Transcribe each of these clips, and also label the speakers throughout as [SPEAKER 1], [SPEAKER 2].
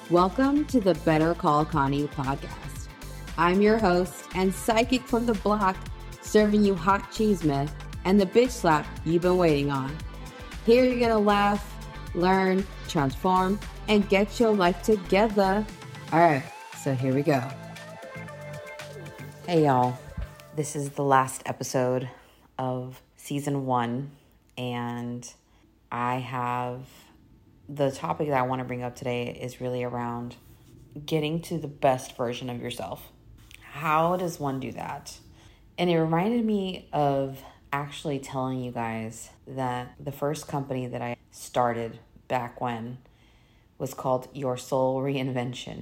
[SPEAKER 1] Welcome to the Better Call Connie podcast. I'm your host and psychic from the block, serving you hot cheese myth and the bitch slap you've been waiting on. Here you're gonna laugh, learn, transform, and get your life together. All right, so here we go. Hey y'all, this is the last episode of season 1, and the topic that I want to bring up today is really around getting to the best version of yourself. How does one do that? And it reminded me of actually telling you guys that the first company that I started back when was called Your Soul Reinvention.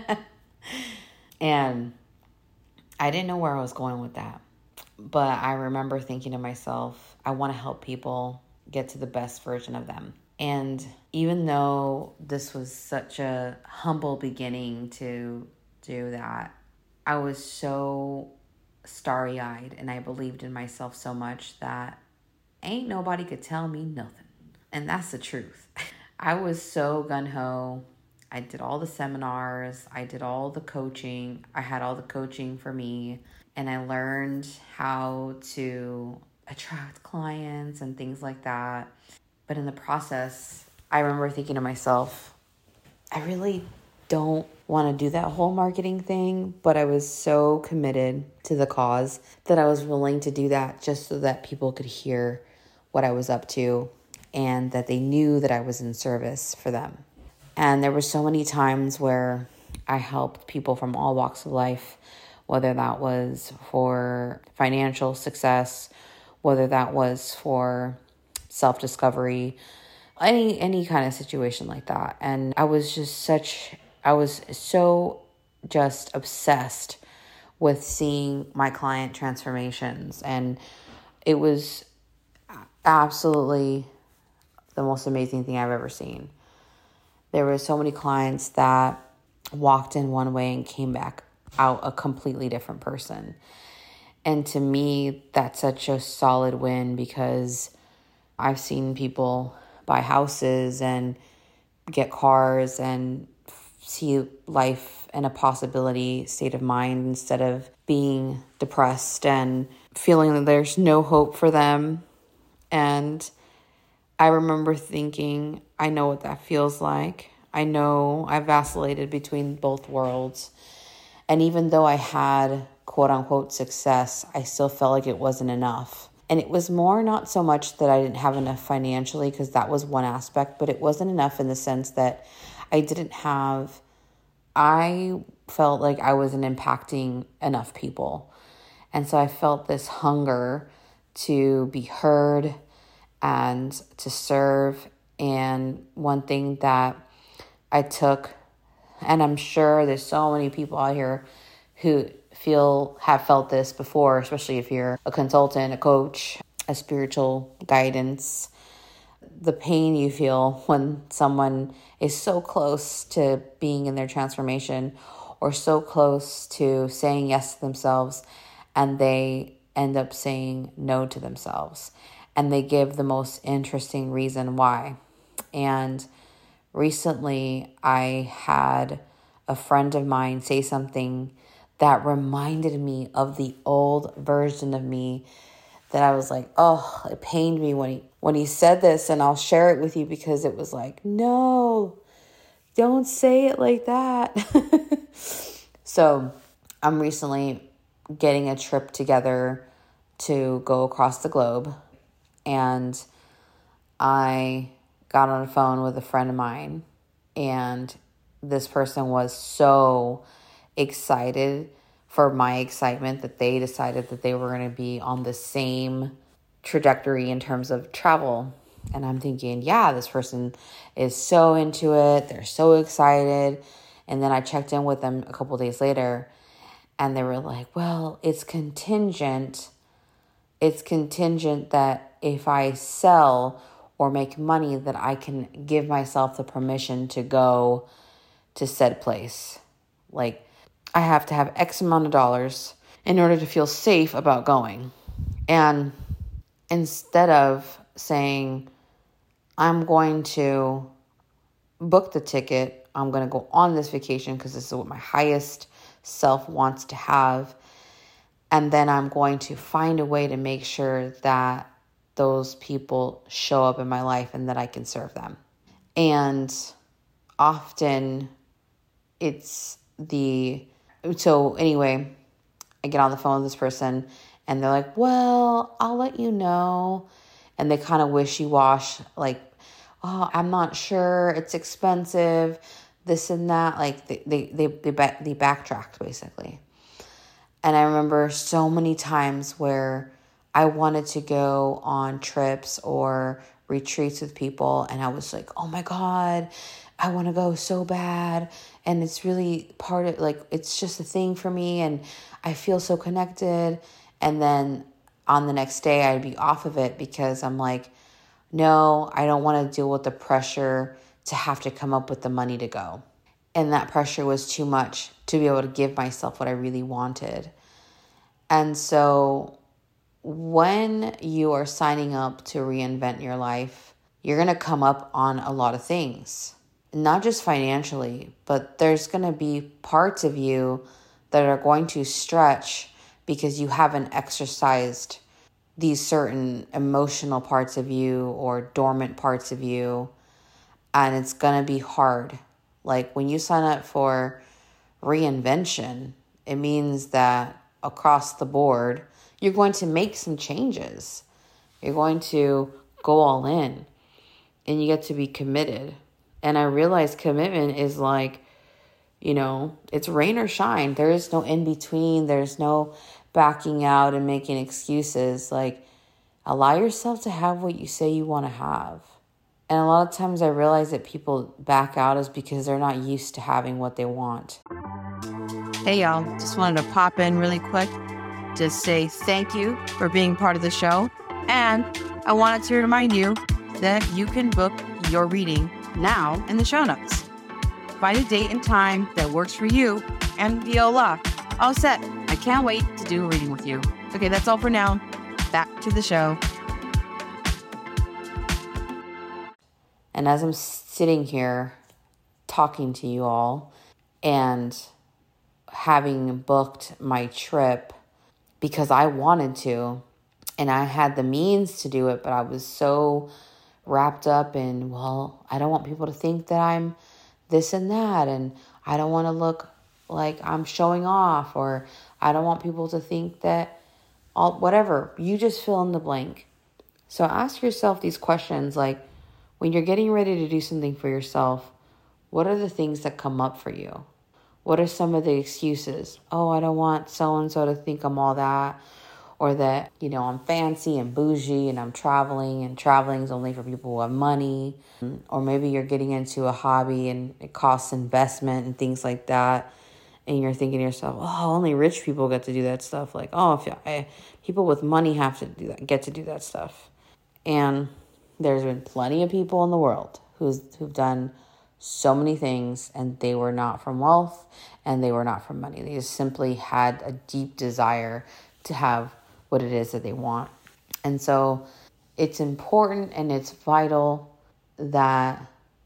[SPEAKER 1] And I didn't know where I was going with that. But I remember thinking to myself, I want to help people get to the best version of them. And even though this was such a humble beginning to do that, I was so starry-eyed and I believed in myself so much that ain't nobody could tell me nothing. And that's the truth. I was so gung-ho. I did all the seminars. I did all the coaching. I had all the coaching for me. And I learned how to attract clients and things like that. But in the process, I remember thinking to myself, I really don't want to do that whole marketing thing, but I was so committed to the cause that I was willing to do that just so that people could hear what I was up to and that they knew that I was in service for them. And there were so many times where I helped people from all walks of life, whether that was for financial success, whether that was for self-discovery, any kind of situation like that. And I was so just obsessed with seeing my client transformations. And it was absolutely the most amazing thing I've ever seen. There were so many clients that walked in one way and came back out a completely different person. And to me, that's such a solid win because I've seen people buy houses and get cars and see life in a possibility state of mind instead of being depressed and feeling that there's no hope for them. And I remember thinking, I know what that feels like. I know I vacillated between both worlds. And even though I had quote unquote success, I still felt like it wasn't enough. And it was more not so much that I didn't have enough financially, because that was one aspect, but it wasn't enough in the sense that I felt like I wasn't impacting enough people. And so I felt this hunger to be heard and to serve. And one thing that I took, and I'm sure there's so many people out here who have felt this before, especially if you're a consultant, a coach, a spiritual guidance, the pain you feel when someone is so close to being in their transformation or so close to saying yes to themselves and they end up saying no to themselves. And they give the most interesting reason why. And recently I had a friend of mine say something that reminded me of the old version of me that I was like, oh, it pained me when he said this. And I'll share it with you because it was like, no, don't say it like that. So I'm recently getting a trip together to go across the globe. And I got on the phone with a friend of mine, and this person was so excited for my excitement that they decided that they were going to be on the same trajectory in terms of travel. And I'm thinking, yeah, this person is so into it. They're so excited. And then I checked in with them a couple of days later and they were like, well, it's contingent. It's contingent that if I sell or make money that I can give myself the permission to go to said place. Like, I have to have X amount of dollars in order to feel safe about going. And instead of saying, I'm going to book the ticket. I'm going to go on this vacation because this is what my highest self wants to have. And then I'm going to find a way to make sure that those people show up in my life and that I can serve them. And often so anyway, I get on the phone with this person and they're like, well, I'll let you know. And they kind of wishy-wash, like, oh, I'm not sure, it's expensive, this and that. Like they backtracked basically. And I remember so many times where I wanted to go on trips or retreats with people and I was like, oh my God, I want to go so bad. And it's really part of, like, it's just a thing for me and I feel so connected. And then on the next day I'd be off of it because I'm like, no, I don't want to deal with the pressure to have to come up with the money to go. And that pressure was too much to be able to give myself what I really wanted. And so when you are signing up to reinvent your life, you're going to come up on a lot of things, not just financially, but there's going to be parts of you that are going to stretch because you haven't exercised these certain emotional parts of you or dormant parts of you. And it's going to be hard. Like when you sign up for reinvention, it means that across the board, you're going to make some changes. You're going to go all in and you get to be committed. And I realize commitment is like, it's rain or shine. There is no in between. There's no backing out and making excuses. Like, allow yourself to have what you say you want to have. And a lot of times I realize that people back out is because they're not used to having what they want.
[SPEAKER 2] Hey, y'all. Just wanted to pop in really quick to say thank you for being part of the show. And I wanted to remind you that you can book your reading now in the show notes. Find a date and time that works for you, and voila, all set. I can't wait to do a reading with you. Okay, that's all for now. Back to the show.
[SPEAKER 1] And as I'm sitting here talking to you all and having booked my trip because I wanted to and I had the means to do it, but I was so wrapped up in, well, I don't want people to think that I'm this and that, and I don't want to look like I'm showing off, or I don't want people to think that whatever, you just fill in the blank. So ask yourself these questions, like when you're getting ready to do something for yourself, what are the things that come up for you? What are some of the excuses? Oh, I don't want so-and-so to think I'm all that, or that, I'm fancy and bougie and I'm traveling, and traveling is only for people who have money. Or maybe you're getting into a hobby and it costs investment and things like that. And you're thinking to yourself, oh, only rich people get to do that stuff. Like, oh, people with money have to get to do that stuff. And there's been plenty of people in the world who've done so many things, and they were not from wealth and they were not from money. They just simply had a deep desire to have what it is that they want. And so it's important and it's vital that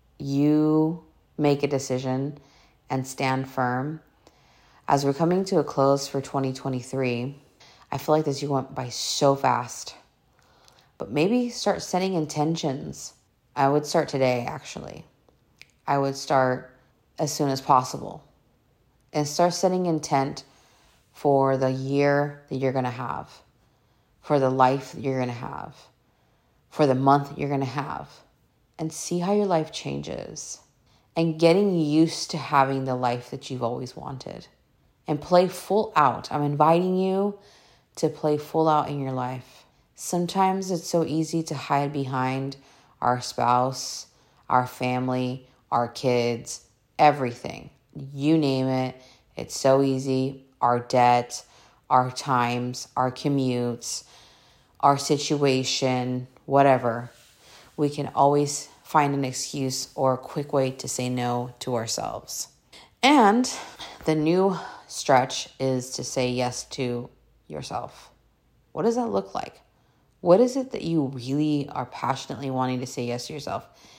[SPEAKER 1] you make a decision and stand firm. As we're coming to a close for 2023, I feel like this year went by so fast. But maybe start setting intentions. I would start today, actually. I would start as soon as possible. And start setting intent for the year that you're going to have, for the life that you're going to have, for the month that you're going to have. And see how your life changes. And getting used to having the life that you've always wanted. And play full out. I'm inviting you to play full out in your life. Sometimes it's so easy to hide behind our spouse, our family, our kids, everything. You name it. It's so easy. Our debt, our times, our commutes, our situation, whatever. We can always find an excuse or a quick way to say no to ourselves. And the new stretch is to say yes to yourself. What does that look like? What is it that you really are passionately wanting to say yes to yourself?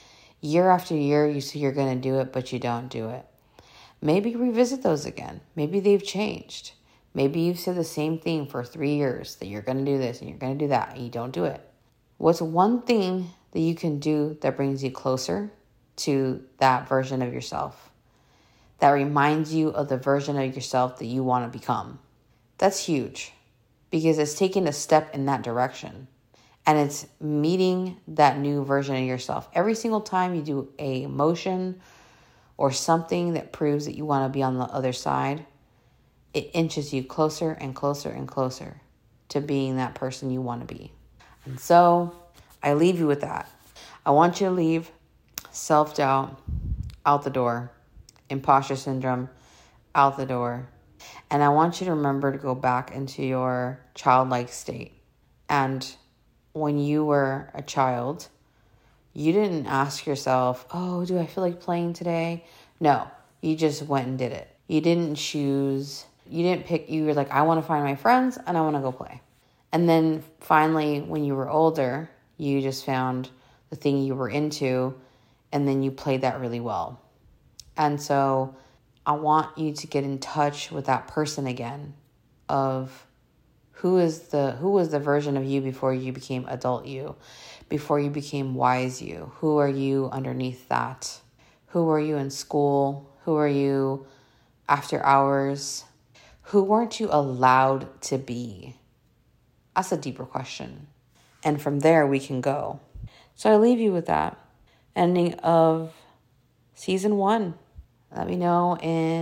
[SPEAKER 1] Year after year, you say you're going to do it, but you don't do it. Maybe revisit those again. Maybe they've changed. Maybe you've said the same thing for 3 years, that you're going to do this and you're going to do that, and you don't do it. What's one thing that you can do that brings you closer to that version of yourself, that reminds you of the version of yourself that you want to become? That's huge, because it's taking a step in that direction, and it's meeting that new version of yourself. Every single time you do a motion or something that proves that you want to be on the other side, it inches you closer and closer and closer to being that person you want to be. And so I leave you with that. I want you to leave self-doubt out the door, imposter syndrome out the door. And I want you to remember to go back into your childlike state. And when you were a child, you didn't ask yourself, oh, do I feel like playing today? No, you just went and did it. You didn't choose. You didn't pick. You were like, I want to find my friends and I want to go play. And then finally, when you were older, you just found the thing you were into, and then you played that really well. And so I want you to get in touch with that person again of who was the version of you before you became adult you, before you became wise you. Who are you underneath that? Who were you in school? Who are you after hours? Who weren't you allowed to be? That's a deeper question. And from there we can go. So I leave you with that. Ending of season 1. Let me know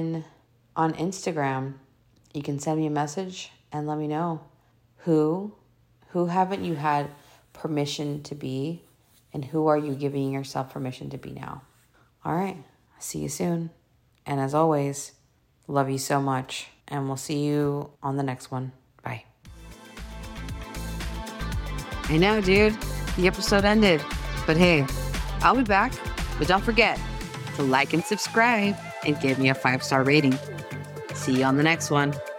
[SPEAKER 1] on Instagram. You can send me a message and let me know who haven't you had permission to be, and who are you giving yourself permission to be now. All right. See you soon. And as always, love you so much, and we'll see you on the next one. Bye.
[SPEAKER 2] I know, dude. The episode ended. But hey, I'll be back. But don't forget to like and subscribe and give me a 5-star rating. See you on the next one.